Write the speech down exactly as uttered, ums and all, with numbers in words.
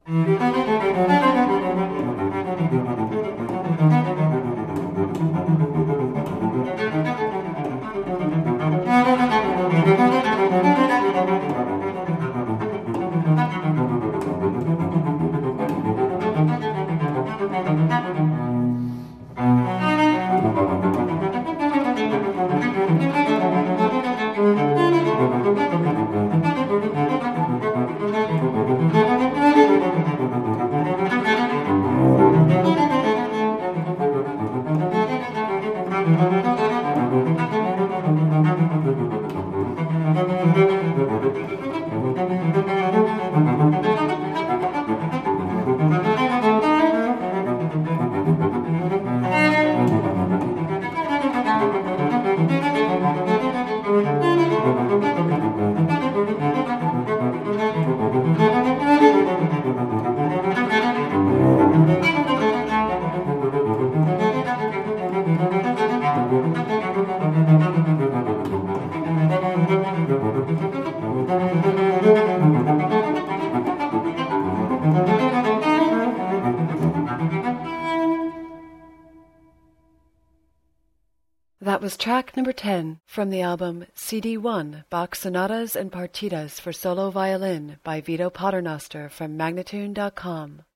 That was track number ten from the album C D one, Bach Sonatas and Partitas for Solo Violin by Vito Paternoster from Magnatune dot com.